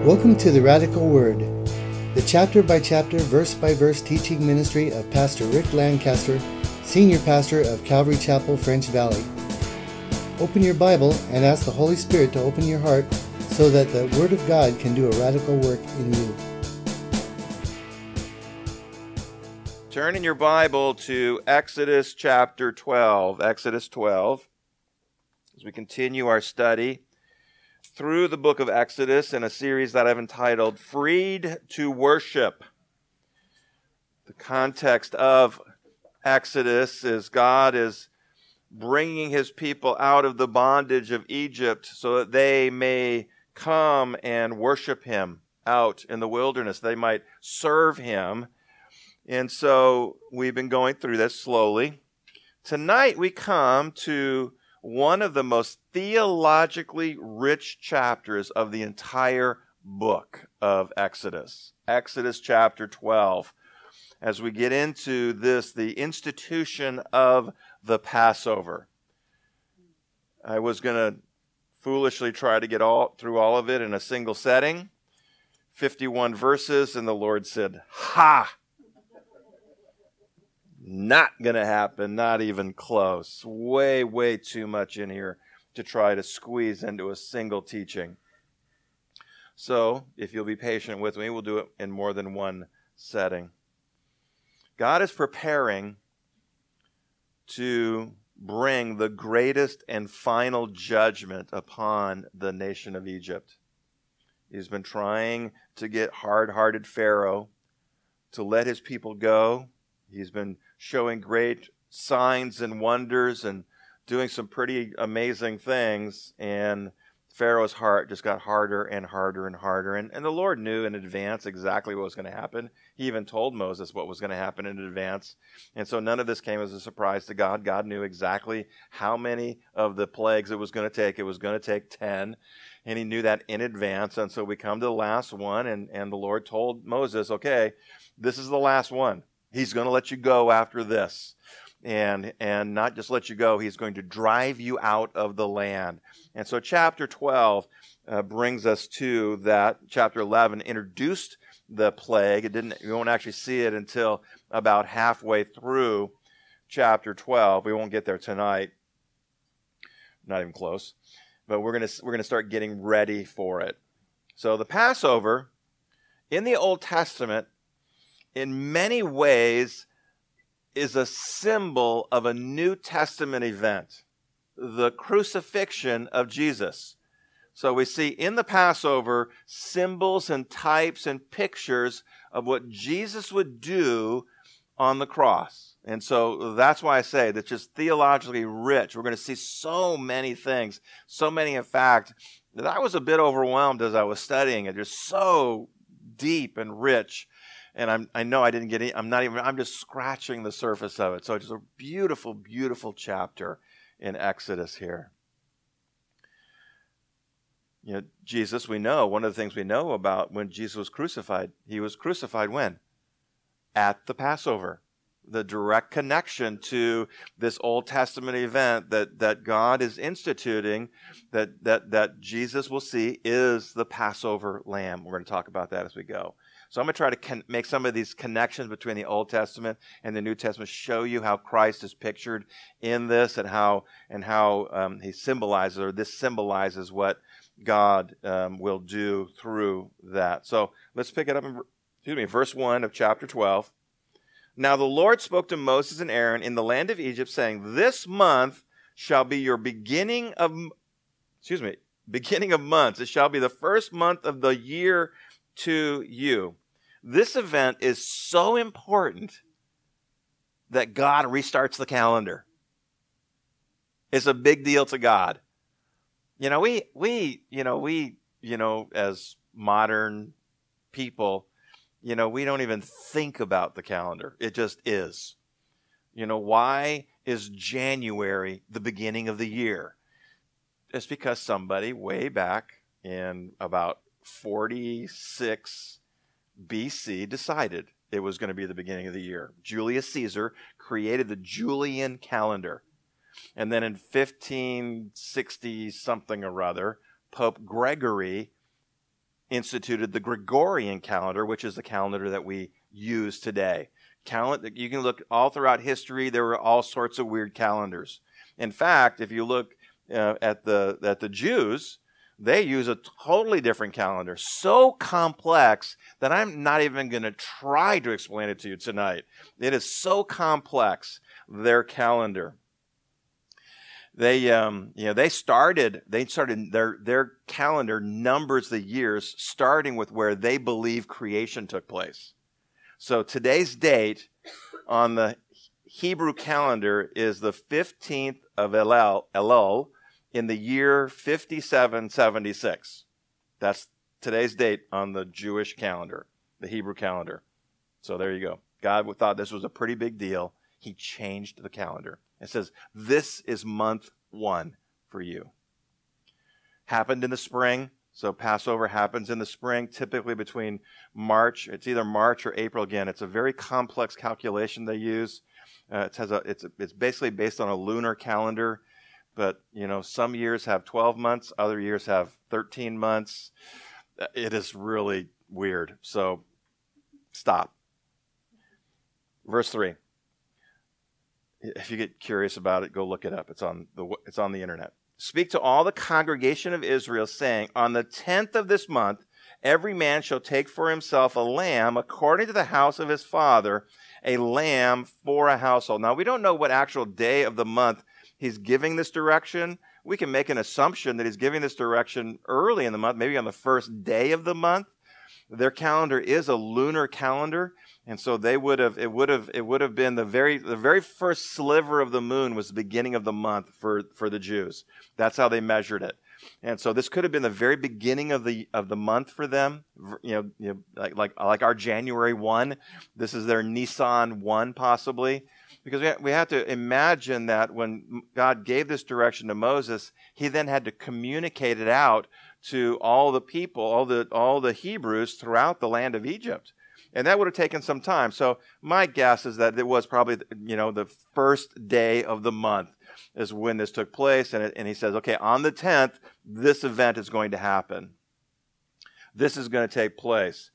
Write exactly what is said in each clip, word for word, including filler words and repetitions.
Welcome to the Radical Word, the chapter-by-chapter, verse-by-verse teaching ministry of Pastor Rick Lancaster, Senior Pastor of Calvary Chapel, French Valley. Open your Bible and ask the Holy Spirit to open your heart so that the Word of God can do a radical work in you. Turn in your Bible to Exodus chapter twelve. Exodus twelve. As we continue our study through the book of Exodus in a series that I've entitled Freed to Worship. The context of Exodus is God is bringing his people out of the bondage of Egypt so that they may come and worship him out in the wilderness. They might serve him. And so we've been going through this slowly. Tonight we come to one of the most theologically rich chapters of the entire book of Exodus. Exodus chapter twelve. As we get into this, the institution of the Passover. I was going to foolishly try to get all through all of it in a single setting. fifty-one verses, and the Lord said, "Ha! Not going to happen, not even close. Way, way too much in here to try to squeeze into a single teaching." So, if you'll be patient with me, we'll do it in more than one setting. God is preparing to bring the greatest and final judgment upon the nation of Egypt. He's been trying to get hard-hearted Pharaoh to let his people go. He's been showing great signs and wonders and doing some pretty amazing things. And Pharaoh's heart just got harder and harder and harder. And, and the Lord knew in advance exactly what was going to happen. He even told Moses what was going to happen in advance. And so none of this came as a surprise to God. God knew exactly how many of the plagues it was going to take. It was going to take ten. And he knew that in advance. And so we come to the last one. And, and the Lord told Moses, okay, this is the last one. He's going to let you go after this. And and not just let you go, he's going to drive you out of the land. And so chapter twelve uh, brings us to that. Chapter eleven introduced the plague. It didn't. We won't actually see it until about halfway through chapter twelve. We won't get there tonight. Not even close. But we're going to we're going to start getting ready for it. So the Passover in the Old Testament, in many ways, is a symbol of a New Testament event, the crucifixion of Jesus. So we see in the Passover symbols and types and pictures of what Jesus would do on the cross. And so that's why I say that's just theologically rich. We're going to see so many things, so many in fact, that I was a bit overwhelmed as I was studying it. Just so deep and rich. And I'm, I know I didn't get any, I'm not even, I'm just scratching the surface of it. So it's a beautiful, beautiful chapter in Exodus here. You know, Jesus, we know, one of the things we know about when Jesus was crucified, he was crucified when? At the Passover. The direct connection to this Old Testament event that, that God is instituting, that, that, that Jesus will see is the Passover lamb. We're going to talk about that as we go. So I'm going to try to con- make some of these connections between the Old Testament and the New Testament, show you how Christ is pictured in this and how and how um, he symbolizes, or this symbolizes what God um, will do through that. So let's pick it up in excuse me, verse one of chapter twelve. Now the Lord spoke to Moses and Aaron in the land of Egypt, saying, "This month shall be your beginning of, excuse me, beginning of months. It shall be the first month of the year to you." This event is so important that God restarts the calendar. It's a big deal to God. You know, we, we, you know, we, you know, as modern people, you know, we don't even think about the calendar. It just is. You know, why is January the beginning of the year? It's because somebody way back in about forty-six B C decided it was going to be the beginning of the year. Julius Caesar created the Julian calendar. And then in fifteen sixty something or other, Pope Gregory instituted the Gregorian calendar, which is the calendar that we use today. Calendar, you can look all throughout history, there were all sorts of weird calendars. In fact, if you look uh, at the at the Jews, they use a totally different calendar, so complex that I'm not even going to try to explain it to you tonight. It is so complex, their calendar. They, um, you know, they started. They started their their calendar numbers the years, starting with where they believe creation took place. So today's date on the Hebrew calendar is the fifteenth of Elul, Elul in the year fifty-seven seventy-six. That's today's date on the Jewish calendar, the Hebrew calendar. So there you go. God thought this was a pretty big deal. He changed the calendar. It says, this is month one for you. Happened in the spring. So Passover happens in the spring, typically between March. It's either March or April again. It's a very complex calculation they use. Uh, it has a, it's, a, it's basically based on a lunar calendar. But, you know, some years have twelve months. Other years have thirteen months. It is really weird. So stop. Verse three. If you get curious about it, go look it up. It's on the it's on the internet. Speak to all the congregation of Israel, saying, on the tenth of this month, every man shall take for himself a lamb according to the house of his father, a lamb for a household. Now, we don't know what actual day of the month he's giving this direction. We can make an assumption that he's giving this direction early in the month, maybe on the first day of the month. Their calendar is a lunar calendar, and so they would have it would have it would have been the very the very first sliver of the moon was the beginning of the month for for the Jews. That's how they measured it. And so this could have been the very beginning of the of the month for them. You know, you know like like like our January first. This is their Nisan first possibly. Because we have, we have to imagine that when God gave this direction to Moses, he then had to communicate it out to all the people, all the all the Hebrews throughout the land of Egypt. And that would have taken some time. So my guess is that it was probably, you know, the first day of the month is when this took place. And, it, and he says, okay, on the tenth, this event is going to happen. This is going to take place.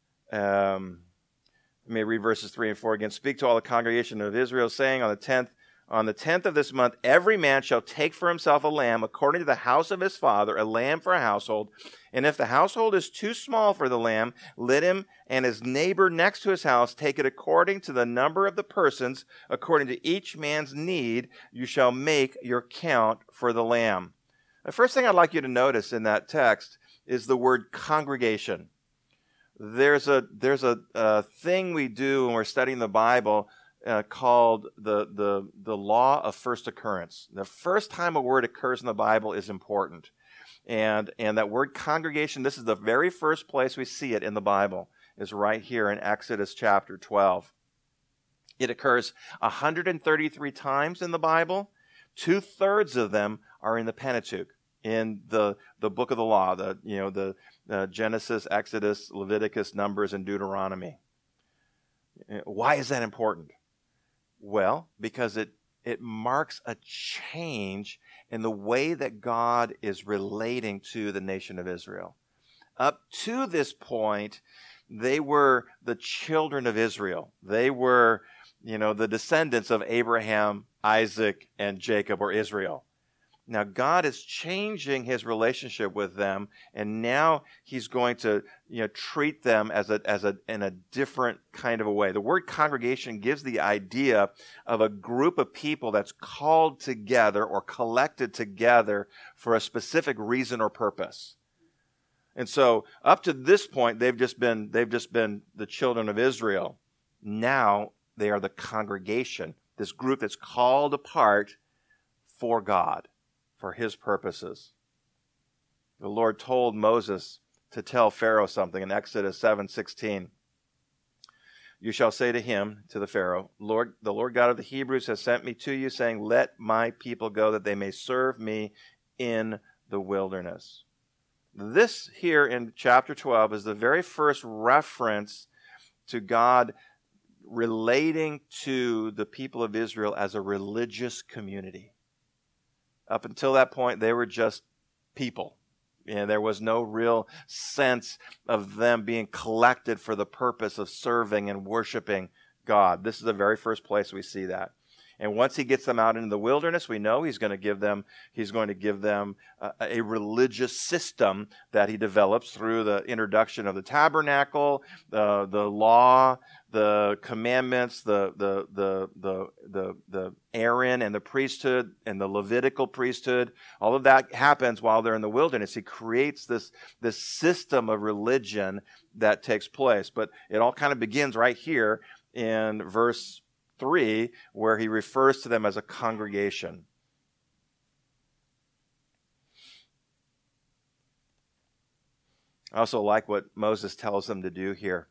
Um, let me read verses three and four again. Speak to all the congregation of Israel, saying, on the tenth, on the tenth of this month, every man shall take for himself a lamb according to the house of his father, a lamb for a household. And if the household is too small for the lamb, let him and his neighbor next to his house take it according to the number of the persons, according to each man's need. You shall make your count for the lamb. The first thing I'd like you to notice in that text is the word congregation. There's a there's a, a thing we do when we're studying the Bible uh, called the, the the law of first occurrence. The first time a word occurs in the Bible is important. And and that word congregation, this is the very first place we see it in the Bible, is right here in Exodus chapter twelve. It occurs one hundred thirty-three times in the Bible. Two-thirds of them are in the Pentateuch, in the, the book of the law, the you know the uh, Genesis, Exodus, Leviticus, Numbers, and Deuteronomy. Why is that important? Well, because it it marks a change in the way that God is relating to the nation of Israel. Up to this point, they were the children of Israel. They were, you know, the descendants of Abraham, Isaac, and Jacob, or Israel. Now, God is changing his relationship with them, and now he's going to, you know, treat them as a, as a, in a different kind of a way. The word congregation gives the idea of a group of people that's called together or collected together for a specific reason or purpose. And so, up to this point, they've just been, they've just been the children of Israel. Now, they are the congregation, this group that's called apart for God, for his purposes. The Lord told Moses to tell Pharaoh something in Exodus seven sixteen. You shall say to him, to the Pharaoh, Lord, the Lord God of the Hebrews has sent me to you, saying, let my people go that they may serve me in the wilderness. This here in chapter twelve is the very first reference to God relating to the people of Israel as a religious community. Up until that point, they were just people. And there was no real sense of them being collected for the purpose of serving and worshiping God. This is the very first place we see that. And once he gets them out into the wilderness, we know he's going to give them, he's going to give them a, a religious system that he develops through the introduction of the tabernacle, the the law, the commandments, the the the the the, the Aaron and the priesthood and the Levitical priesthood. All of that happens while they're in the wilderness. He creates this this system of religion that takes place. But it all kind of begins right here in verse three, where he refers to them as a congregation. I also like what Moses tells them to do here.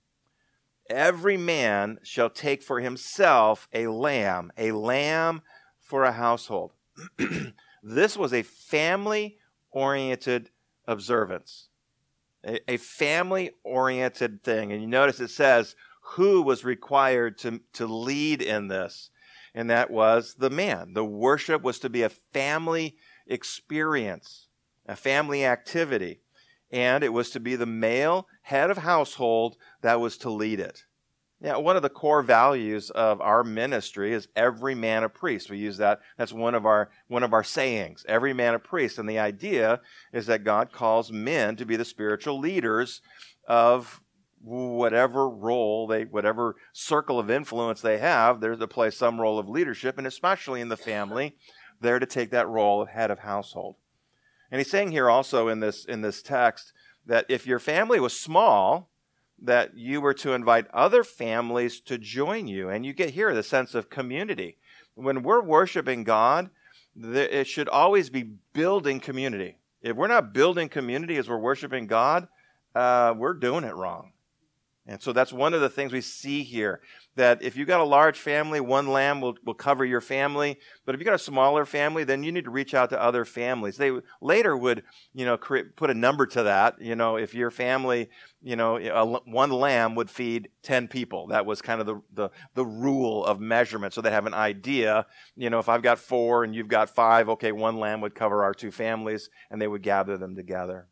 Every man shall take for himself a lamb, a lamb for a household. This was a family-oriented observance, a, a family-oriented thing. And you notice it says, who was required to, to lead in this? And that was the man. The worship was to be a family experience, a family activity. And it was to be the male head of household that was to lead it. Now, one of the core values of our ministry is every man a priest. We use that. That's one of our one of our sayings, every man a priest. And the idea is that God calls men to be the spiritual leaders of whatever role they, whatever circle of influence they have. They're to play some role of leadership, and especially in the family, they're to take that role of head of household. And he's saying here also in this in this text that if your family was small, that you were to invite other families to join you. And you get here the sense of community. When we're worshiping God, it should always be building community. If we're not building community as we're worshiping God, uh, we're doing it wrong. And so that's one of the things we see here, that if you've got a large family, one lamb will, will cover your family. But if you've got a smaller family, then you need to reach out to other families. They later would, you know, create, put a number to that. You know, if your family, you know, a, one lamb would feed ten people. That was kind of the, the, the rule of measurement. So they have an idea, you know, if I've got four and you've got five, okay, one lamb would cover our two families, and they would gather them together.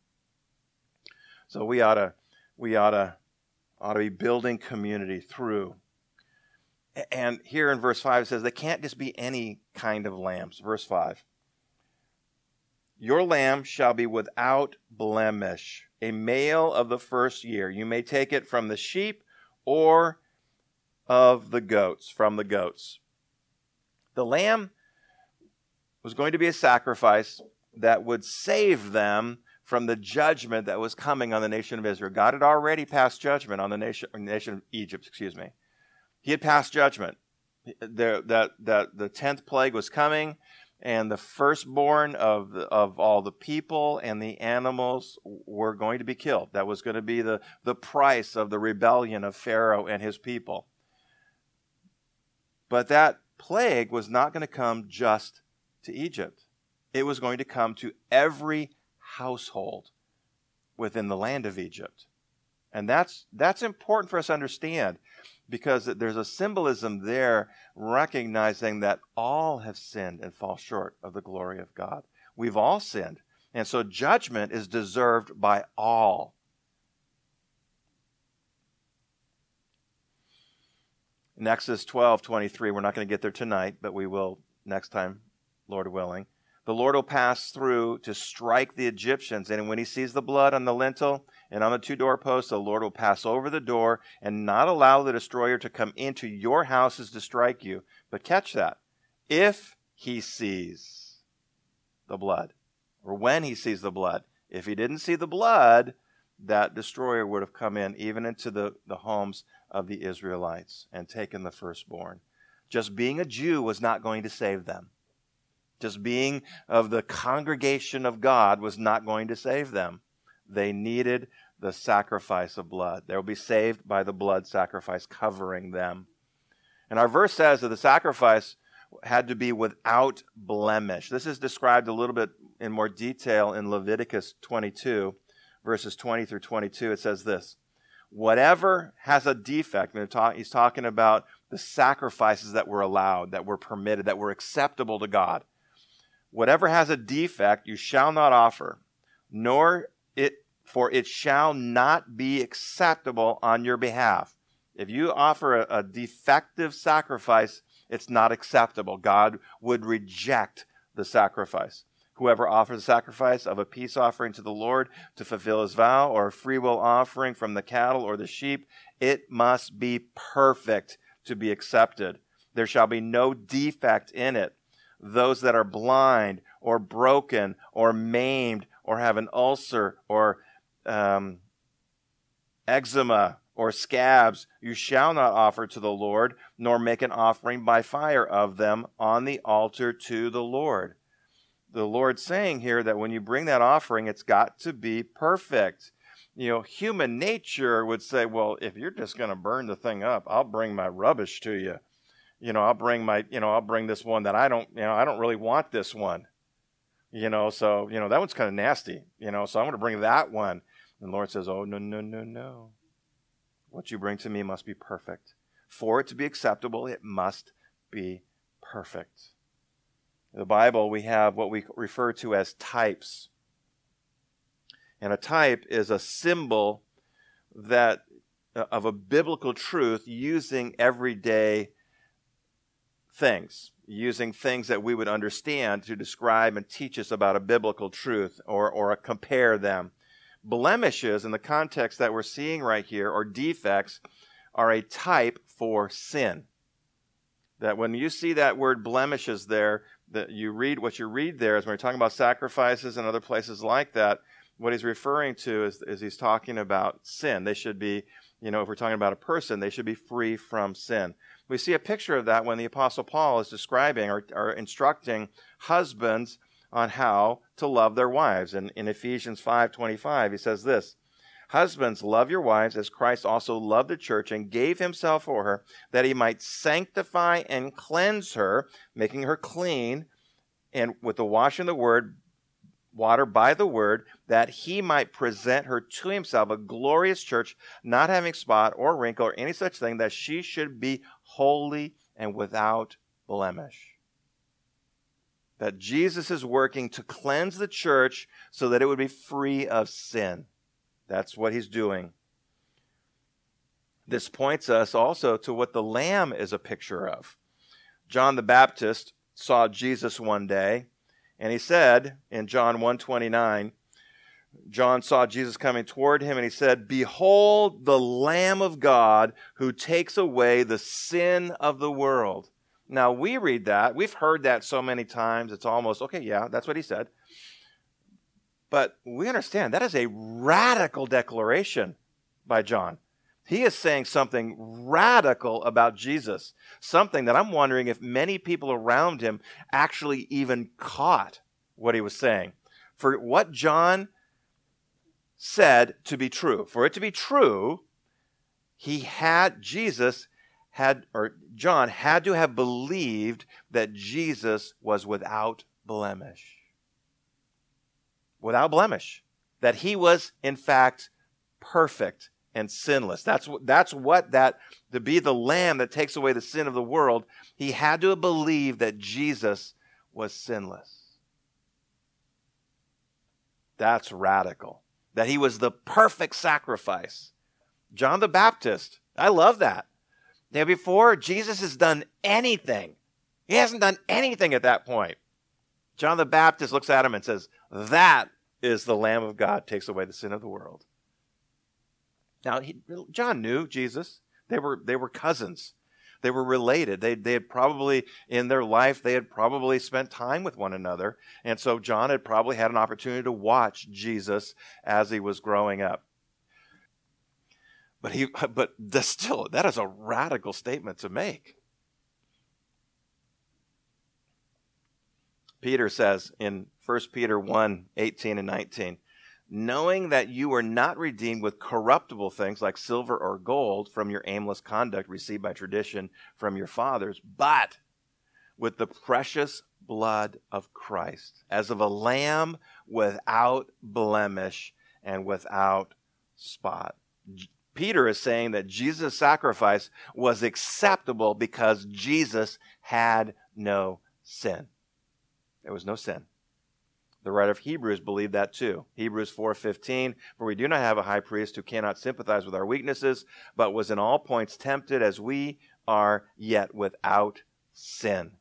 So we ought to, we ought to, ought to be building community through. And here in verse five it says they can't just be any kind of lambs. Verse five. Your lamb shall be without blemish, a male of the first year. You may take it from the sheep or of the goats, from the goats. The lamb was going to be a sacrifice that would save them from the judgment that was coming on the nation of Israel. God had already passed judgment on the nation, nation of Egypt, excuse me. He had passed judgment. There, that, that the tenth plague was coming, and the firstborn of, the, of all the people and the animals were going to be killed. That was going to be the, the price of the rebellion of Pharaoh and his people. But that plague was not going to come just to Egypt. It was going to come to every household within the land of Egypt. And that's that's important for us to understand, because there's a symbolism there recognizing that all have sinned and fall short of the glory of God. We've all sinned. And so judgment is deserved by all. In Exodus twelve twenty-three, we're not going to get there tonight, but we will next time, Lord willing. The Lord will pass through to strike the Egyptians, and when he sees the blood on the lintel and on the two doorposts, the Lord will pass over the door and not allow the destroyer to come into your houses to strike you. But catch that. If he sees the blood, or when he sees the blood. If he didn't see the blood, that destroyer would have come in even into the, the homes of the Israelites and taken the firstborn. Just being a Jew was not going to save them. Just being of the congregation of God was not going to save them. They needed the sacrifice of blood. They will be saved by the blood sacrifice covering them. And our verse says that the sacrifice had to be without blemish. This is described a little bit in more detail in Leviticus twenty-two, verses twenty through twenty-two. It says this: whatever has a defect, and he's talking about the sacrifices that were allowed, that were permitted, that were acceptable to God. Whatever has a defect, you shall not offer. nor it, for it shall not be acceptable on your behalf. If you offer a, a defective sacrifice, it's not acceptable. God would reject the sacrifice. Whoever offers a sacrifice of a peace offering to the Lord to fulfill his vow, or a freewill offering from the cattle or the sheep, it must be perfect to be accepted. There shall be no defect in it. Those that are blind or broken or maimed or have an ulcer or um, eczema or scabs, you shall not offer to the Lord, nor make an offering by fire of them on the altar to the Lord. The Lord's saying here that when you bring that offering, it's got to be perfect. You know, human nature would say, well, if you're just going to burn the thing up, I'll bring my rubbish to you. You know, I'll bring my, you know, I'll bring this one that I don't, you know, I don't really want this one. You know, so, you know, that one's kind of nasty, you know, so I'm going to bring that one. And the Lord says, oh, no, no, no, no. What you bring to me must be perfect. For it to be acceptable, it must be perfect. In the Bible, we have what we refer to as types. And a type is a symbol that uh, of a biblical truth using everyday things, using things that we would understand to describe and teach us about a biblical truth or, or compare them. Blemishes, in the context that we're seeing right here, or defects, are a type for sin. That when you see that word blemishes there, that you read, what you read there is when we're talking about sacrifices and other places like that, what he's referring to is, is he's talking about sin. They should be, you know, if we're talking about a person, they should be free from sin. We see a picture of that when the Apostle Paul is describing or, or instructing husbands on how to love their wives. And in Ephesians five twenty-five, he says this, husbands, love your wives as Christ also loved the church and gave himself for her, that he might sanctify and cleanse her, making her clean, and with the washing of the word, water by the word, that he might present her to himself a glorious church, not having spot or wrinkle or any such thing, that she should be holy and without blemish. That Jesus is working to cleanse the church so that it would be free of sin. That's what he's doing. This points us also to what the Lamb is a picture of. John the Baptist saw Jesus one day, and he said in John one twenty-nine, John saw Jesus coming toward him, and he said, behold the Lamb of God who takes away the sin of the world. Now, we read that. We've heard that so many times. It's almost, okay, yeah, that's what he said. But we understand that is a radical declaration by John. He is saying something radical about Jesus, something that I'm wondering if many people around him actually even caught what he was saying. For what John said to be true, for it to be true, he had, Jesus had, or John had to have believed that Jesus was without blemish. Without blemish. That he was, in fact, perfect and sinless. That's what, that's what that, to be the Lamb that takes away the sin of the world, he had to believe that Jesus was sinless. That's radical. That he was the perfect sacrifice. John the Baptist, I love that. Now, before Jesus has done anything, he hasn't done anything at that point. John the Baptist looks at him and says, that is the Lamb of God, takes away the sin of the world. Now, he, John knew Jesus. They were, they were cousins. They were related. They, they had probably, in their life, they had probably spent time with one another. And so John had probably had an opportunity to watch Jesus as he was growing up. But he, but the, still, that is a radical statement to make. Peter says in First Peter one, eighteen and nineteen, knowing that you were not redeemed with corruptible things like silver or gold from your aimless conduct received by tradition from your fathers, but with the precious blood of Christ, as of a lamb without blemish and without spot. Peter is saying that Jesus' sacrifice was acceptable because Jesus had no sin. There was no sin. The writer of Hebrews believed that too. Hebrews four fifteen, for we do not have a high priest who cannot sympathize with our weaknesses, but was in all points tempted as we are, yet without sin.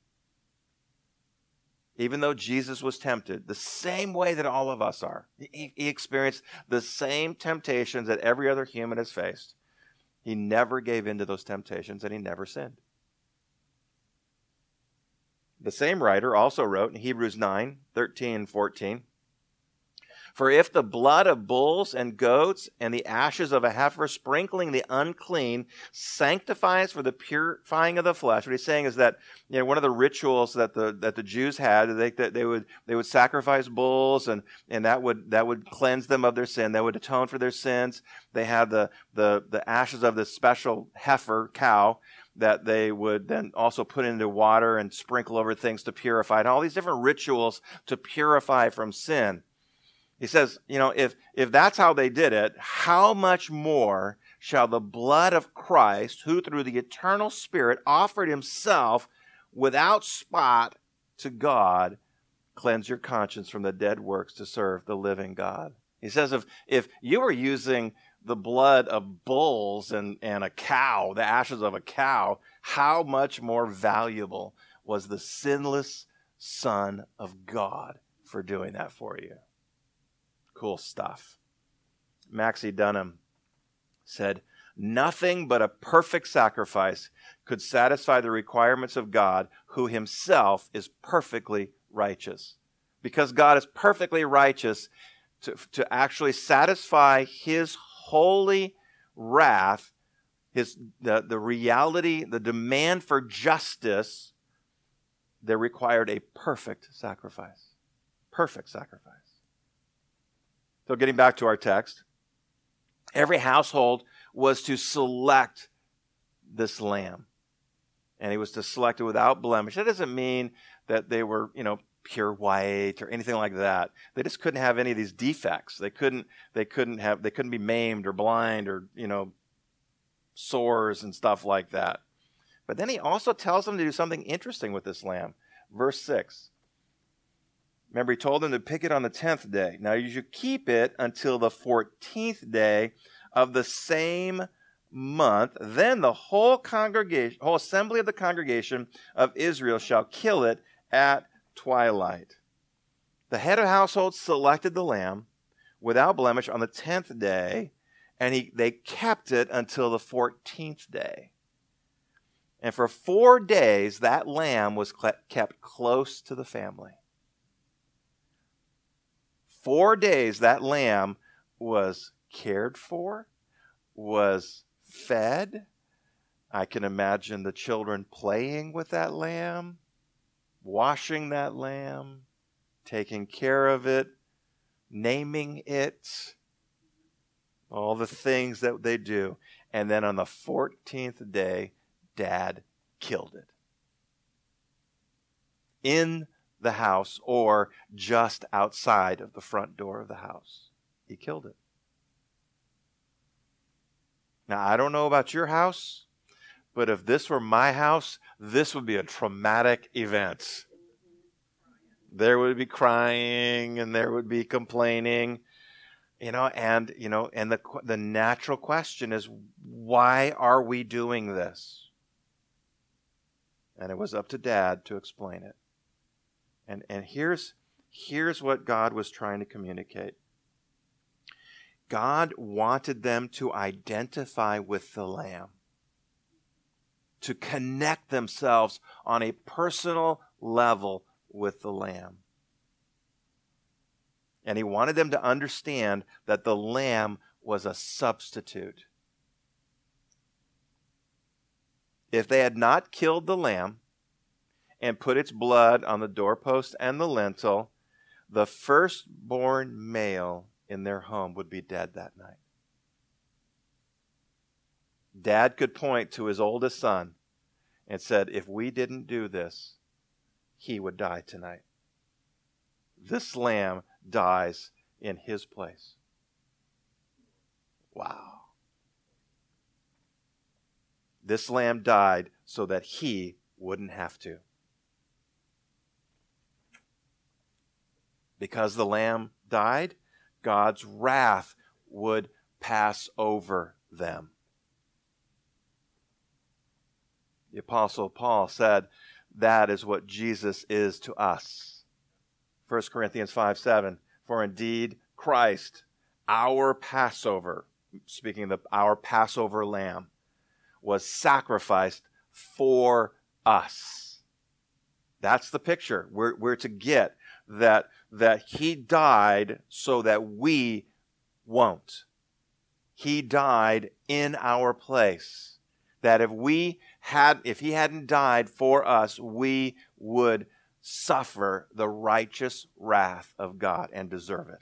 Even though Jesus was tempted, the same way that all of us are, he, he experienced the same temptations that every other human has faced. He never gave in to those temptations, and he never sinned. The same writer also wrote in Hebrews nine thirteen and fourteen, for if the blood of bulls and goats and the ashes of a heifer sprinkling the unclean sanctifies for the purifying of the flesh. What he's saying is that, you know, one of the rituals that the that the Jews had, they that they would they would sacrifice bulls, and and that would that would cleanse them of their sin. That would atone for their sins. They had the the the ashes of this special heifer cow that they would then also put into water and sprinkle over things to purify, and all these different rituals to purify from sin. He says, you know, if, if that's how they did it, how much more shall the blood of Christ, who through the eternal Spirit offered himself without spot to God, cleanse your conscience from the dead works to serve the living God. He says, if, if you were using the blood of bulls and, and a cow, the ashes of a cow, how much more valuable was the sinless Son of God for doing that for you? Cool stuff. Maxie Dunham said, nothing but a perfect sacrifice could satisfy the requirements of God, who himself is perfectly righteous. Because God is perfectly righteous, to, to actually satisfy his holy wrath, his the, the reality, the demand for justice, there required a perfect sacrifice. Perfect sacrifice. So getting back to our text, every household was to select this lamb. And he was to select it without blemish. That doesn't mean that they were, you know, pure white or anything like that. They just couldn't have any of these defects. They couldn't, they couldn't have, they couldn't be maimed or blind or, you know, sores and stuff like that. But then he also tells them to do something interesting with this lamb. Verse six. Remember, he told them to pick it on the tenth day. Now you should keep it until the fourteenth day of the same month. Then the whole congregation, whole assembly of the congregation of Israel shall kill it at twilight. The head of household selected the lamb without blemish on the tenth day, and he, they kept it until the fourteenth day. And for four days, that lamb was kept close to the family. Four days, that lamb was cared for, was fed. I can imagine the children playing with that lamb, washing that lamb, taking care of it, naming it, all the things that they do. And then on the fourteenth day, Dad killed it. In the house, or just outside of the front door of the house. He killed it. Now, I don't know about your house, but if this were my house, this would be a traumatic event. There would be crying, and there would be complaining, you know, and, you know, and the, the natural question is, why are we doing this? And it was up to Dad to explain it. And, and here's, here's what God was trying to communicate. God wanted them to identify with the Lamb, to connect themselves on a personal level with the Lamb. And he wanted them to understand that the Lamb was a substitute. If they had not killed the lamb and put its blood on the doorpost and the lintel, the firstborn male in their home would be dead that night. Dad could point to his oldest son and said, if we didn't do this, he would die tonight. This lamb dies in his place. Wow. This lamb died so that he wouldn't have to. Because the lamb died, God's wrath would pass over them. The Apostle Paul said that is what Jesus is to us. First Corinthians five seven, for indeed Christ, our Passover, speaking of the, our Passover lamb, was sacrificed for us. That's the picture we're, we're to get, that, that he died so that we won't. He died in our place. That if we had, if he hadn't died for us, we would suffer the righteous wrath of God and deserve it.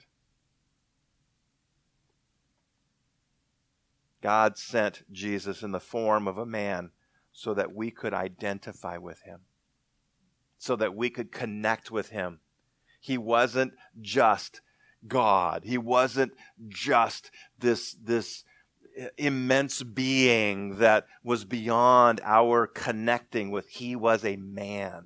God sent Jesus in the form of a man so that we could identify with him, so that we could connect with him. He wasn't just God. He wasn't just this, this immense being that was beyond our connecting with. He was a man.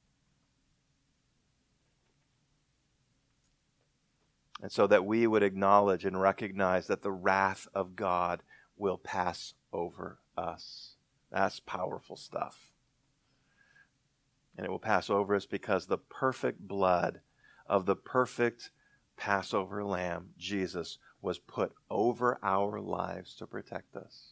And so that we would acknowledge and recognize that the wrath of God will pass over us. That's powerful stuff. And it will pass over us because the perfect blood of the perfect Passover lamb, Jesus, was put over our lives to protect us.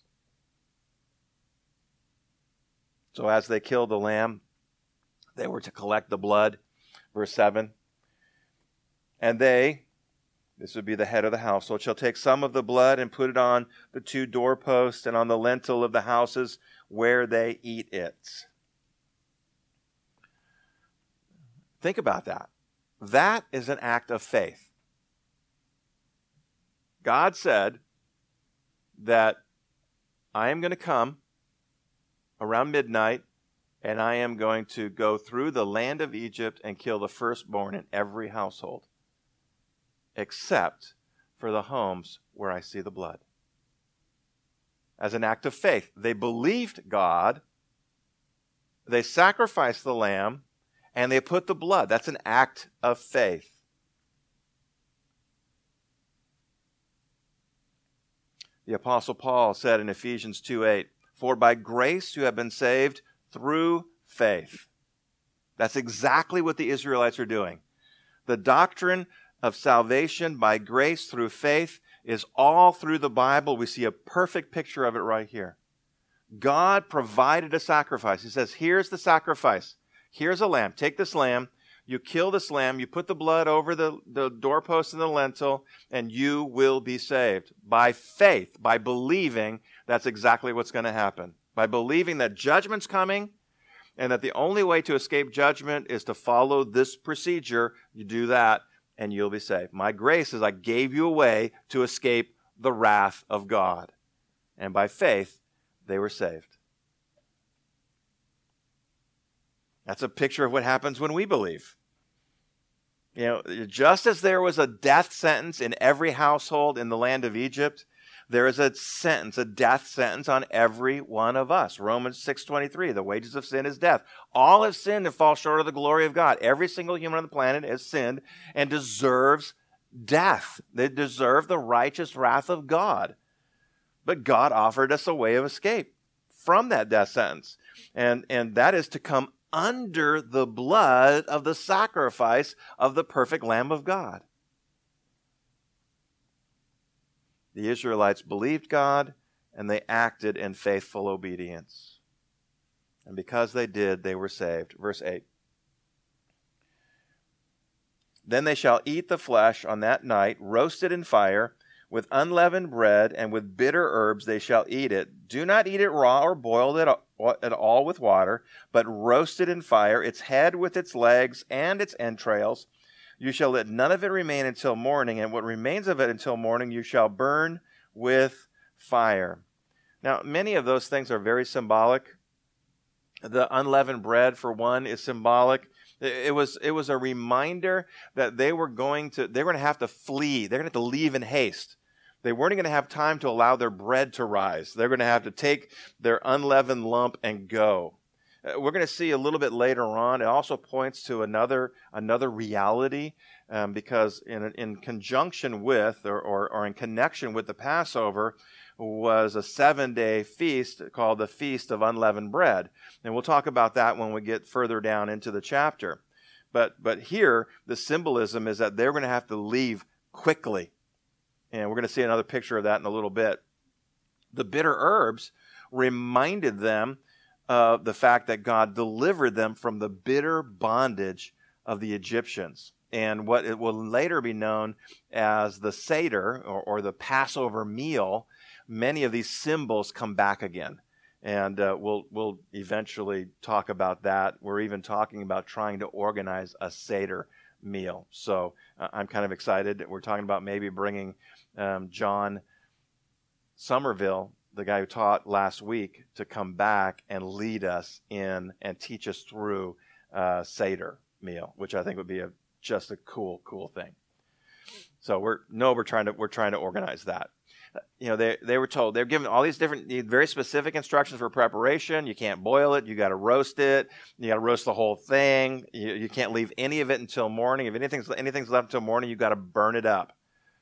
So as they killed the lamb, they were to collect the blood. Verse seven. And they, this would be the head of the household, shall take some of the blood and put it on the two doorposts and on the lintel of the houses where they eat it. Think about that. That is an act of faith. God said that I am going to come around midnight and I am going to go through the land of Egypt and kill the firstborn in every household, except for the homes where I see the blood. As an act of faith, they believed God, they sacrificed the lamb, and they put the blood. That's an act of faith. The Apostle Paul said in Ephesians two eight, for by grace you have been saved through faith. That's exactly what the Israelites are doing. The doctrine of salvation by grace through faith is all through the Bible. We see a perfect picture of it right here. God provided a sacrifice. He says, here's the sacrifice. Here's a lamb. Take this lamb. You kill this lamb. You put the blood over the, the doorpost and the lintel, and you will be saved. By faith, by believing, that's exactly what's going to happen. By believing that judgment's coming, and that the only way to escape judgment is to follow this procedure, you do that, and you'll be saved. My grace is I gave you a way to escape the wrath of God. And by faith, they were saved. That's a picture of what happens when we believe. You know, just as there was a death sentence in every household in the land of Egypt, there is a sentence, a death sentence on every one of us. Romans six twenty-three, the wages of sin is death. All have sinned and fall short of the glory of God. Every single human on the planet has sinned and deserves death. They deserve the righteous wrath of God. But God offered us a way of escape from that death sentence. And, and that is to come under the blood of the sacrifice of the perfect Lamb of God. The Israelites believed God, and they acted in faithful obedience. And because they did, they were saved. Verse eight. Then they shall eat the flesh on that night, roasted in fire, with unleavened bread, and with bitter herbs they shall eat it. Do not eat it raw or boiled at all with water, but roasted in fire, its head with its legs and its entrails. You shall let none of it remain until morning, and what remains of it until morning you shall burn with fire. Now, many of those things are very symbolic. The unleavened bread, for one, is symbolic. It was, it was a reminder that they were going to, they were going to have to flee. They're going to have to leave in haste. They weren't going to have time to allow their bread to rise. They're going to have to take their unleavened lump and go. Uh, we're going to see a little bit later on. It also points to another another reality, um, because in in conjunction with or, or or in connection with the Passover was a seven-day feast called the Feast of Unleavened Bread, and we'll talk about that when we get further down into the chapter. But but here the symbolism is that they're going to have to leave quickly, and we're going to see another picture of that in a little bit. The bitter herbs reminded them of the fact that God delivered them from the bitter bondage of the Egyptians, and what it will later be known as the Seder or, or the Passover meal. Many of these symbols come back again, and uh, we'll we'll eventually talk about that. We're even talking about trying to organize a Seder meal. So uh, I'm kind of excited. We're talking about maybe bringing um, John Somerville, the guy who taught last week, to come back and lead us in and teach us through uh, Seder meal, which I think would be a just a cool, cool thing. So we're no, we're trying to we're trying to organize that. You know, they they were told, they're given all these different, very specific instructions for preparation. You can't boil it. You got to roast it. You got to roast the whole thing. You, you can't leave any of it until morning. If anything's anything's left until morning, you got to burn it up.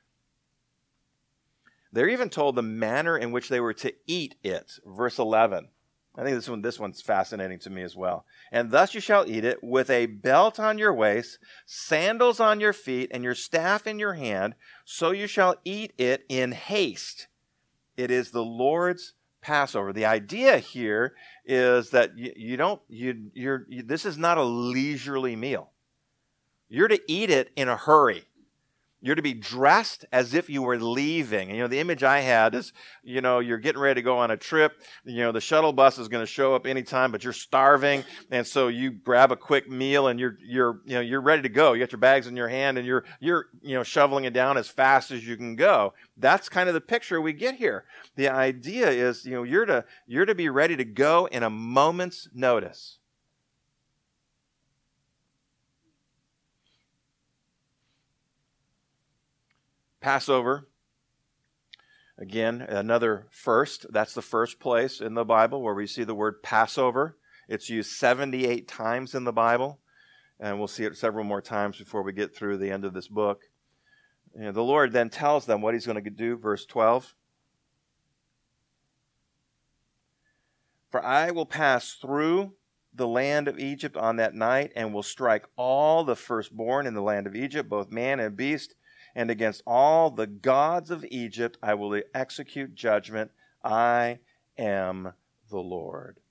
They're even told the manner in which they were to eat it. Verse eleven. I think this one, this one's fascinating to me as well. And thus you shall eat it with a belt on your waist, sandals on your feet, and your staff in your hand. So you shall eat it in haste. It is the Lord's Passover. The idea here is that you, you don't, you, you're, you, this is not a leisurely meal. You're to eat it in a hurry. You're to be dressed as if you were leaving. And, you know, the image I had is, you know, you're getting ready to go on a trip. You know, the shuttle bus is going to show up anytime, but you're starving. And so you grab a quick meal and you're, you're, you know, you're ready to go. You got your bags in your hand and you're, you're, you know, shoveling it down as fast as you can go. That's kind of the picture we get here. The idea is, you know, you're to, you're to be ready to go in a moment's notice. Passover, again, another first. That's the first place in the Bible where we see the word Passover. It's used seventy-eight times in the Bible, and we'll see it several more times before we get through the end of this book. And the Lord then tells them what he's going to do, verse twelve. For I will pass through the land of Egypt on that night, and will strike all the firstborn in the land of Egypt, both man and beast, and against all the gods of Egypt I will execute judgment. I am the Lord.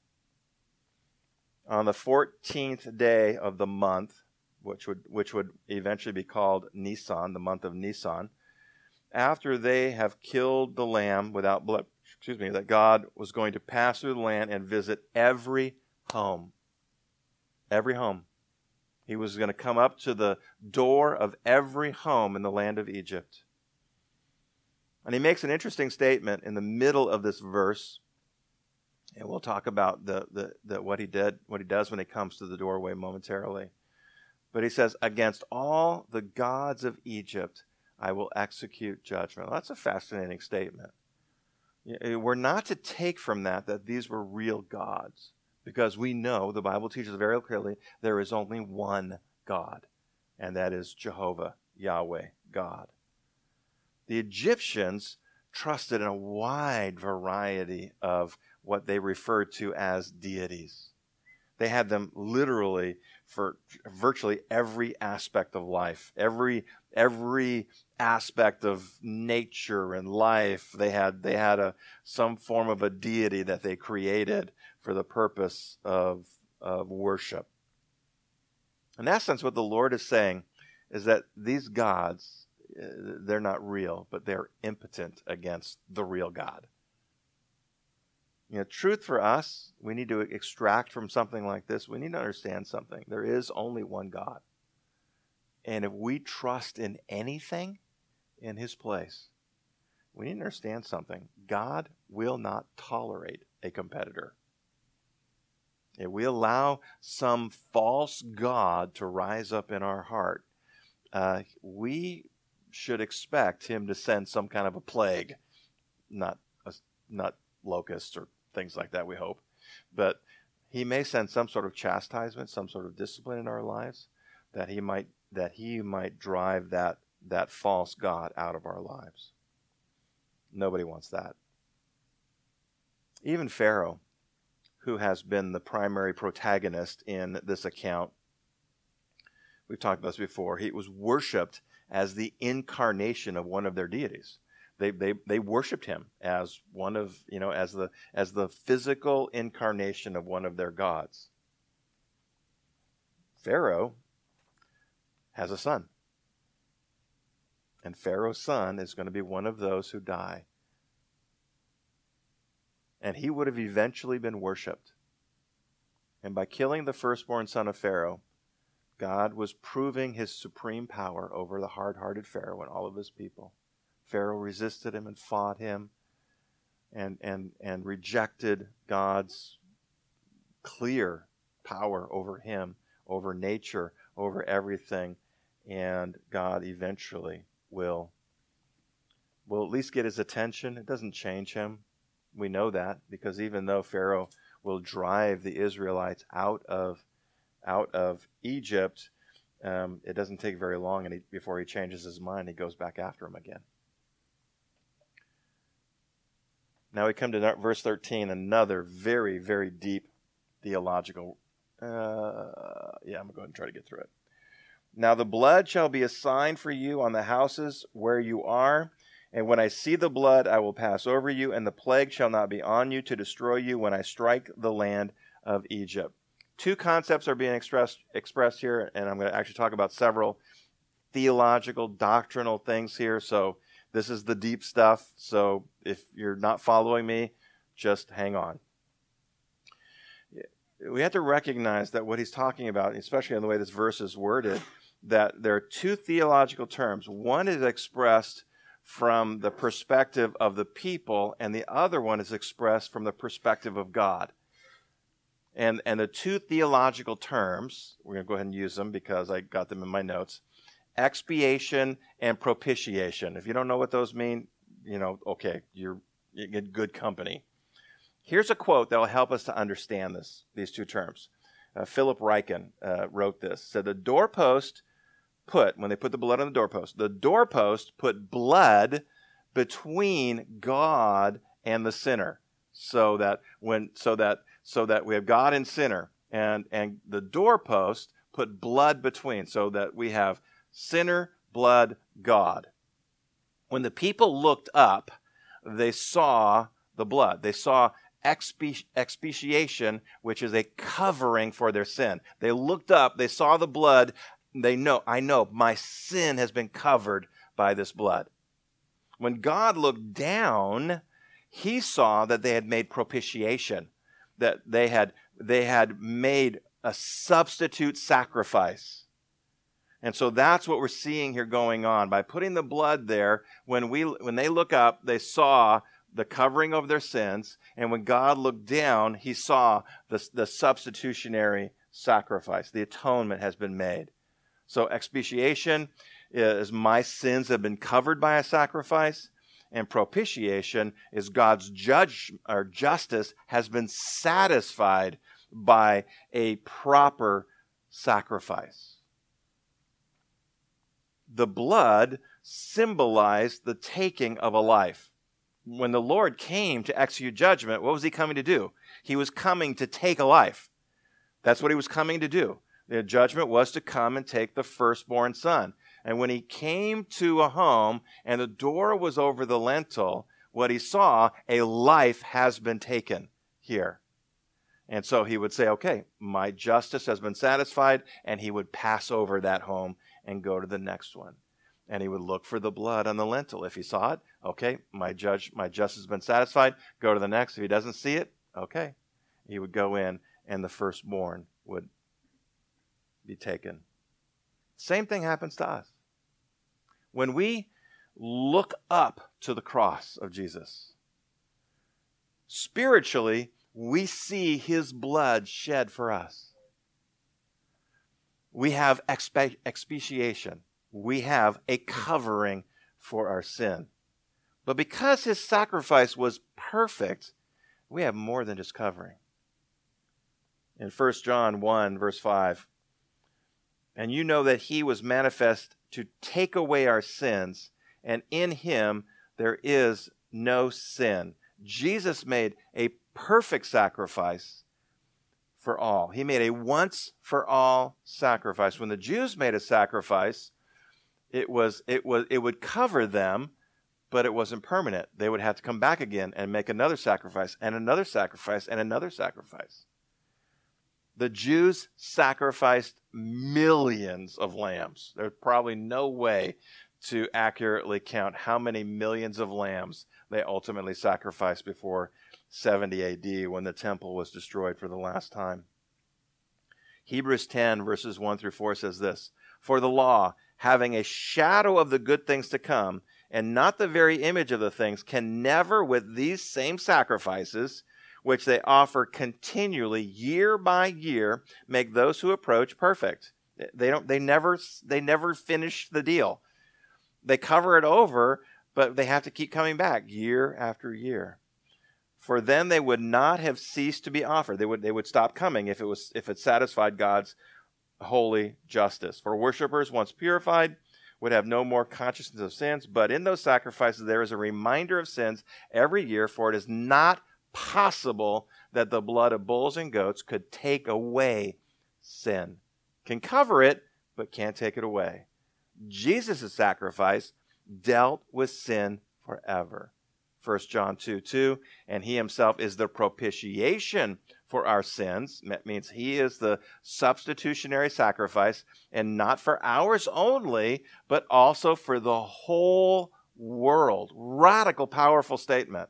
On the fourteenth day of the month, which would which would eventually be called Nisan, the month of Nisan, after they have killed the lamb without blood, excuse me, that God was going to pass through the land and visit every home. Every home. He was going to come up to the door of every home in the land of Egypt. And he makes an interesting statement in the middle of this verse. And we'll talk about the, the, the what he did, what he does when he comes to the doorway momentarily. But he says, against all the gods of Egypt, I will execute judgment. Well, that's a fascinating statement. We're not to take from that that these were real gods. Because we know, the Bible teaches very clearly, there is only one God, and that is Jehovah, Yahweh, God. The Egyptians trusted in a wide variety of what they referred to as deities. They had them literally for virtually every aspect of life, every every aspect of nature and life. They had they had a some form of a deity that they created for the purpose of, of worship. In essence, what the Lord is saying is that these gods, they're not real, but they're impotent against the real God. You know, truth for us, we need to extract from something like this. We need to understand something. There is only one God. And if we trust in anything in his place, we need to understand something. God will not tolerate a competitor. If we allow some false god to rise up in our heart, uh, we should expect him to send some kind of a plague, not a, not locusts or things like that, we hope. But He may send some sort of chastisement, some sort of discipline in our lives, that he might that he might drive that that false god out of our lives. Nobody wants that. Even Pharaoh, who has been the primary protagonist in this account, we've talked about this before, he was worshipped as the incarnation of one of their deities. They they they worshipped him as one of, you know, as the as the physical incarnation of one of their gods. Pharaoh has a son. And Pharaoh's son is going to be one of those who die. And he would have eventually been worshipped. And by killing the firstborn son of Pharaoh, God was proving his supreme power over the hard-hearted Pharaoh and all of his people. Pharaoh resisted him and fought him and, and, and rejected God's clear power over him, over nature, over everything. And God eventually will, will at least get his attention. It doesn't change him. We know that because even though Pharaoh will drive the Israelites out of out of Egypt, um, it doesn't take very long and he, before he changes his mind, he goes back after him again. Now we come to verse thirteen, another very, very deep theological. Uh, yeah, I'm going to go ahead and try to get through it. Now the blood shall be a sign for you on the houses where you are, and when I see the blood, I will pass over you, and the plague shall not be on you to destroy you when I strike the land of Egypt. Two concepts are being expressed, expressed here, and I'm going to actually talk about several theological, doctrinal things here. So this is the deep stuff. So if you're not following me, just hang on. We have to recognize that what he's talking about, especially in the way this verse is worded, that there are two theological terms. One is expressed from the perspective of the people, and the other one is expressed from the perspective of God. And, and the two theological terms, we're going to go ahead and use them because I got them in my notes, expiation and propitiation. If you don't know what those mean, you know, okay, you're, you get good company. Here's a quote that will help us to understand this, these two terms. Uh, Philip Ryken uh, wrote this, said the doorpost put, when they put the blood on the doorpost, the doorpost put blood between God and the sinner, so that when, so that, so that we have God and sinner, and and the doorpost put blood between, so that we have sinner, blood, God. When the people looked up, they saw the blood. They saw expi- expiation, which is a covering for their sin. They looked up, they saw the blood. They know, I know, my sin has been covered by this blood. When God looked down, he saw that they had made propitiation, that they had, they had made a substitute sacrifice. And so that's what we're seeing here going on. By putting the blood there, when we when they look up, they saw the covering of their sins. And when God looked down, he saw the, the substitutionary sacrifice. The atonement has been made. So expiation is my sins have been covered by a sacrifice. And propitiation is God's judge or justice has been satisfied by a proper sacrifice. The blood symbolized the taking of a life. When the Lord came to execute judgment, what was he coming to do? He was coming to take a life. That's what he was coming to do. The judgment was to come and take the firstborn son. And when he came to a home and the door was over the lintel, what he saw, a life has been taken here. And so he would say, okay, my justice has been satisfied, and he would pass over that home and go to the next one. And he would look for the blood on the lintel. If he saw it, okay, my judge, my justice has been satisfied, go to the next. If he doesn't see it, okay, he would go in and the firstborn would be taken. Same thing happens to us. When we look up to the cross of Jesus, spiritually, we see his blood shed for us. We have expi- expiation. We have a covering for our sin. But because his sacrifice was perfect, we have more than just covering. In First John one, verse five, and you know that he was manifest to take away our sins, and in him there is no sin. Jesus made a perfect sacrifice for all. He made a once-for-all sacrifice. When the Jews made a sacrifice, it was it was it would cover them, but it wasn't permanent. They would have to come back again and make another sacrifice, and another sacrifice, and another sacrifice. The Jews sacrificed millions of lambs. There's probably no way to accurately count how many millions of lambs they ultimately sacrificed before seventy A D when the temple was destroyed for the last time. Hebrews ten verses one through four says this, for the law, having a shadow of the good things to come, and not the very image of the things, can never with these same sacrifices, which they offer continually year by year, make those who approach perfect. They don't, they never, they never finish the deal. They cover it over, but they have to keep coming back year after year. For then they would not have ceased to be offered. They would, they would stop coming if it was, if it satisfied God's holy justice. For worshipers, once purified, would have no more consciousness of sins, but in those sacrifices there is a reminder of sins every year, for it is not possible that the blood of bulls and goats could take away sin. Can cover it, but can't take it away. Jesus' sacrifice dealt with sin forever. First John two two, and he himself is the propitiation for our sins. That means he is the substitutionary sacrifice, and not for ours only, but also for the whole world. Radical, powerful statement.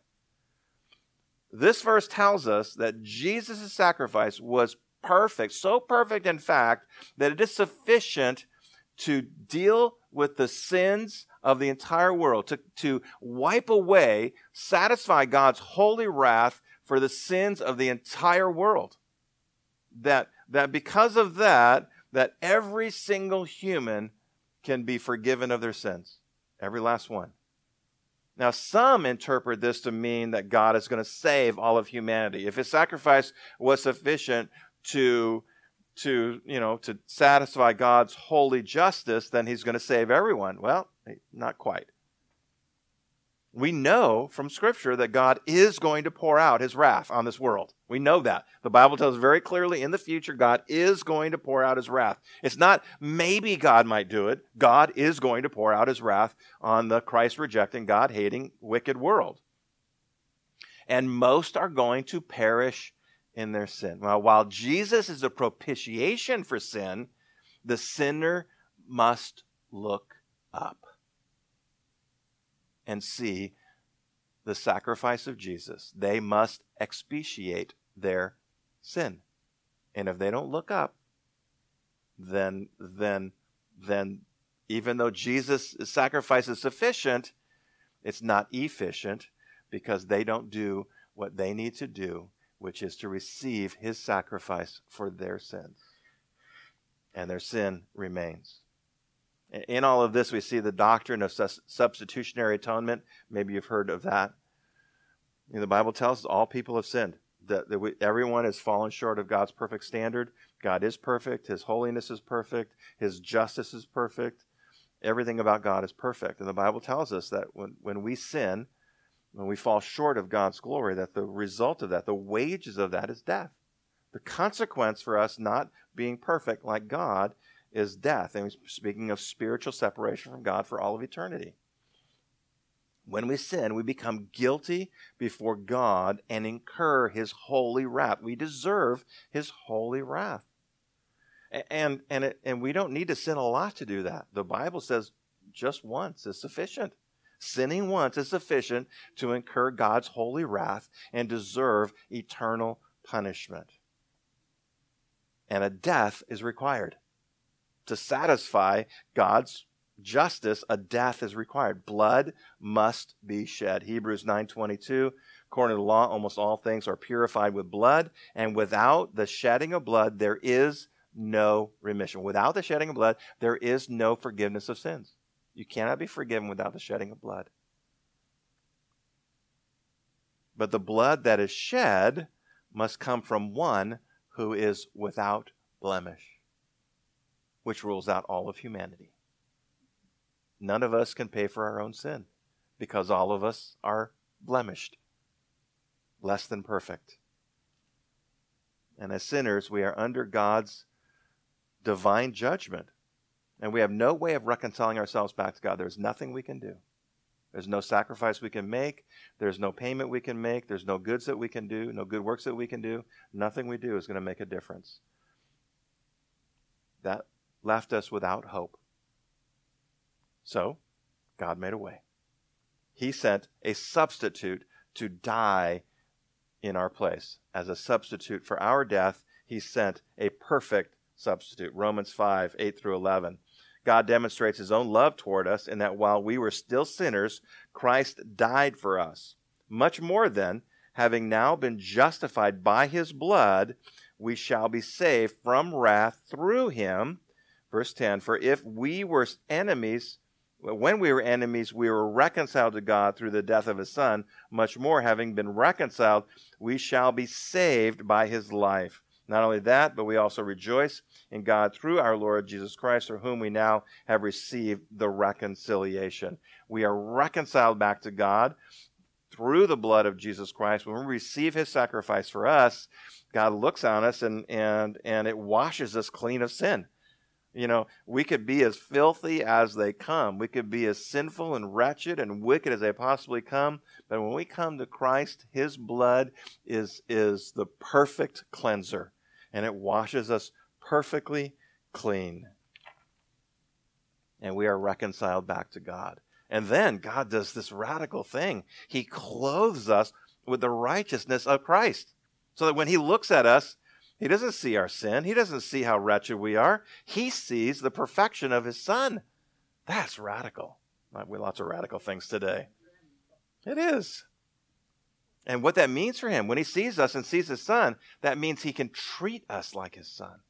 This verse tells us that Jesus' sacrifice was perfect, so perfect in fact that it is sufficient to deal with the sins of the entire world, to, to wipe away, satisfy God's holy wrath for the sins of the entire world. That, that because of that, that every single human can be forgiven of their sins. Every last one. Now, some interpret this to mean that God is going to save all of humanity. If his sacrifice was sufficient to, to, you know, to satisfy God's holy justice, then he's going to save everyone. Well, not quite. We know from Scripture that God is going to pour out his wrath on this world. We know that. The Bible tells us very clearly in the future God is going to pour out his wrath. It's not maybe God might do it. God is going to pour out his wrath on the Christ-rejecting, God-hating, wicked world. And most are going to perish in their sin. Well, while Jesus is a propitiation for sin, the sinner must look up and see the sacrifice of Jesus. They must expiate their sin. And if they don't look up, then, then, then even though Jesus' sacrifice is sufficient, it's not efficient because they don't do what they need to do, which is to receive his sacrifice for their sins. And their sin remains. In all of this, we see the doctrine of substitutionary atonement. Maybe you've heard of that. You know, the Bible tells us all people have sinned. That, that we, everyone has fallen short of God's perfect standard. God is perfect. His holiness is perfect. His justice is perfect. Everything about God is perfect. And the Bible tells us that when, when we sin, when we fall short of God's glory, that the result of that, the wages of that is death. The consequence for us not being perfect like God is death. And speaking of spiritual separation from God for all of eternity. When we sin, we become guilty before God and incur his holy wrath. We deserve his holy wrath. And, and, it, and we don't need to sin a lot to do that. The Bible says just once is sufficient. Sinning once is sufficient to incur God's holy wrath and deserve eternal punishment. And a death is required. To satisfy God's justice, a death is required. Blood must be shed. Hebrews nine twenty-two, according to the law, almost all things are purified with blood, and without the shedding of blood, there is no remission. Without the shedding of blood, there is no forgiveness of sins. You cannot be forgiven without the shedding of blood. But the blood that is shed must come from one who is without blemish, which rules out all of humanity. None of us can pay for our own sin because all of us are blemished, less than perfect. And as sinners, we are under God's divine judgment. And we have no way of reconciling ourselves back to God. There's nothing we can do. There's no sacrifice we can make. There's no payment we can make. There's no goods that we can do, no good works that we can do. Nothing we do is going to make a difference. That left us without hope. So, God made a way. He sent a substitute to die in our place. As a substitute for our death, he sent a perfect substitute. Romans five, eight through eleven. God demonstrates his own love toward us in that while we were still sinners, Christ died for us. Much more then, having now been justified by his blood, we shall be saved from wrath through him. Verse ten, for if we were enemies, when we were enemies, we were reconciled to God through the death of his Son. Much more, having been reconciled, we shall be saved by his life. Not only that, but we also rejoice in God through our Lord Jesus Christ, through whom we now have received the reconciliation. We are reconciled back to God through the blood of Jesus Christ. When we receive his sacrifice for us, God looks on us and, and, and it washes us clean of sin. You know, we could be as filthy as they come. We could be as sinful and wretched and wicked as they possibly come. But when we come to Christ, his blood is, is the perfect cleanser. And it washes us perfectly clean. And we are reconciled back to God. And then God does this radical thing. He clothes us with the righteousness of Christ. So that when he looks at us, he doesn't see our sin. He doesn't see how wretched we are. He sees the perfection of his Son. That's radical. We have lots of radical things today. It is. And what that means for him, when he sees us and sees his Son, that means he can treat us like his Son.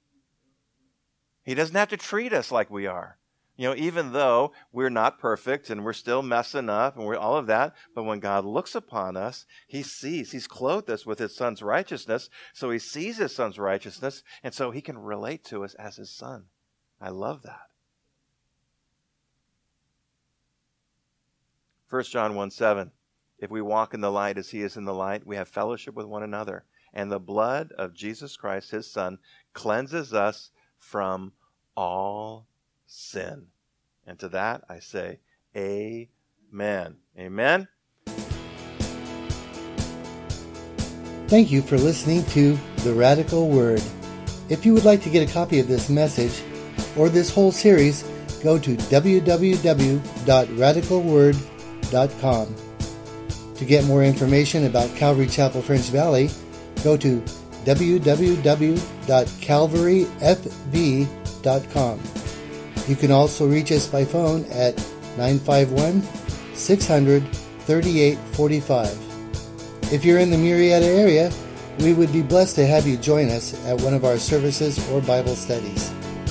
He doesn't have to treat us like we are. You know, even though we're not perfect and we're still messing up and we're all of that, but when God looks upon us, he sees, he's clothed us with his Son's righteousness, so he sees his Son's righteousness, and so he can relate to us as his Son. I love that. First John one seven, if we walk in the light as he is in the light, we have fellowship with one another, and the blood of Jesus Christ, his Son, cleanses us from all sin. And to that I say, amen. Amen. Thank you for listening to The Radical Word. If you would like to get a copy of this message or this whole series, go to w w w dot radical word dot com. To get more information about Calvary Chapel French Valley, go to w w w dot calvary f v dot com. You can also reach us by phone at nine five one, six hundred, thirty-eight forty-five. If you're in the Murrieta area, we would be blessed to have you join us at one of our services or Bible studies.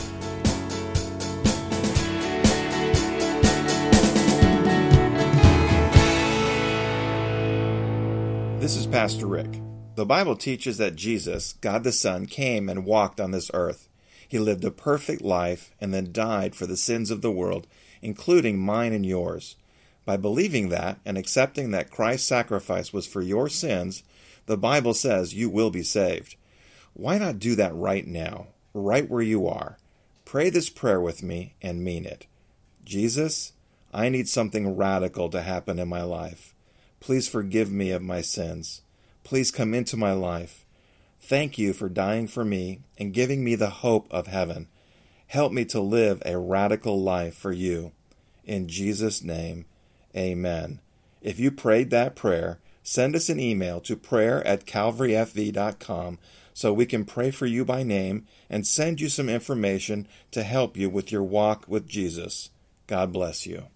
This is Pastor Rick. The Bible teaches that Jesus, God the Son, came and walked on this earth. He lived a perfect life and then died for the sins of the world, including mine and yours. By believing that and accepting that Christ's sacrifice was for your sins, the Bible says you will be saved. Why not do that right now, right where you are? Pray this prayer with me and mean it. Jesus, I need something radical to happen in my life. Please forgive me of my sins. Please come into my life. Thank you for dying for me and giving me the hope of heaven. Help me to live a radical life for you. In Jesus' name, amen. If you prayed that prayer, send us an email to prayer at calvary f v dot com so we can pray for you by name and send you some information to help you with your walk with Jesus. God bless you.